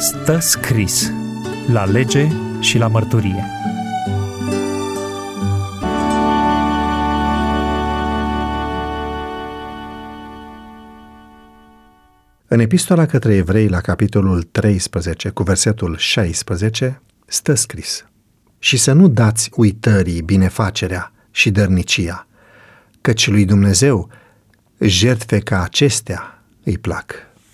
Stă scris la lege și la mărturie. În epistola către evrei, la capitolul 13, cu versetul 16, stă scris: Și să nu dați uitării binefacerea și dărnicia, căci lui Dumnezeu jertfe ca acestea îi plac.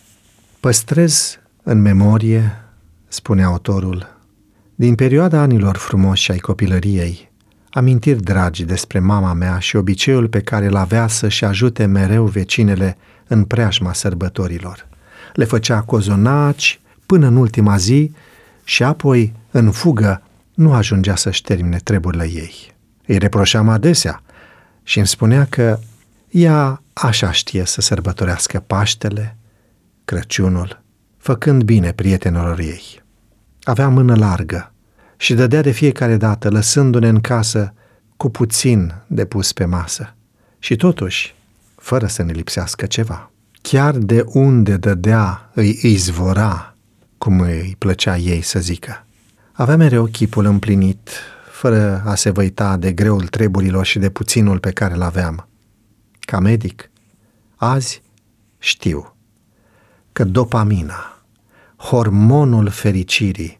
Păstrez în memorie, spune autorul, din perioada anilor frumoși ai copilăriei, amintiri dragi despre mama mea și obiceiul pe care îl avea să-și ajute mereu vecinele în preajma sărbătorilor. Le făcea cozonaci până în ultima zi și apoi, în fugă, nu ajungea să-și termine treburile ei. Îi reproșeam adesea și îmi spunea că ea așa știe să sărbătorească Paștele, Crăciunul, făcând bine prietenilor ei. Avea mână largă și dădea de fiecare dată, lăsându-ne în casă cu puțin de pus pe masă și totuși, fără să ne lipsească ceva. Chiar de unde dădea îi izvora, cum îi plăcea ei să zică. Avea mereu chipul împlinit, fără a se văita de greul treburilor și de puținul pe care îl aveam. Ca medic, azi știu că dopamina, hormonul fericirii,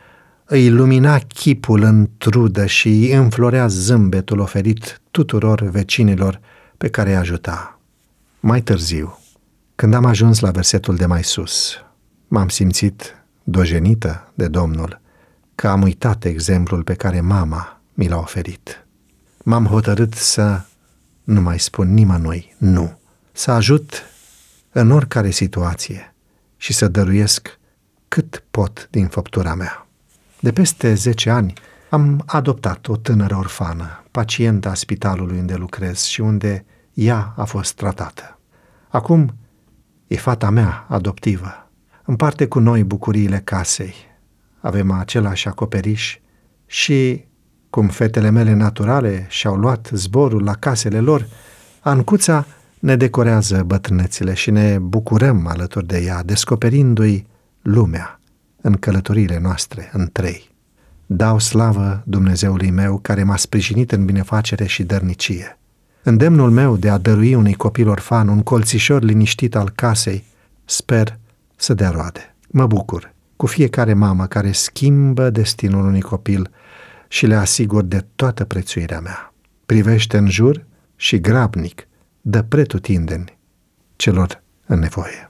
îi lumina chipul în trudă și îi înflorea zâmbetul oferit tuturor vecinilor pe care îi ajuta. Mai târziu, când am ajuns la versetul de mai sus, m-am simțit dojenită de Domnul că am uitat exemplul pe care mama mi l-a oferit. M-am hotărât să nu mai spun nimănui nu, să ajut în oricare situație și să dăruiesc cât pot din făptura mea. De peste 10 ani am adoptat o tânără orfană, pacientă a spitalului unde lucrez și unde ea a fost tratată. Acum e fata mea adoptivă. Împarte cu noi bucuriile casei. Avem același acoperiș și, cum fetele mele naturale și-au luat zborul la casele lor, Ancuța ne decorează bătrânețile și ne bucurăm alături de ea, descoperindu-i lumea în călătoriile noastre în 3. Dau slavă Dumnezeului meu care m-a sprijinit în binefacere și dărnicie. Îndemnul meu de a dărui unui copil orfan un colțișor liniștit al casei, sper să dea roade. Mă bucur cu fiecare mamă care schimbă destinul unui copil și le asigur de toată prețuirea mea. Privește în jur și grabnic dă pretutindeni celor în nevoie.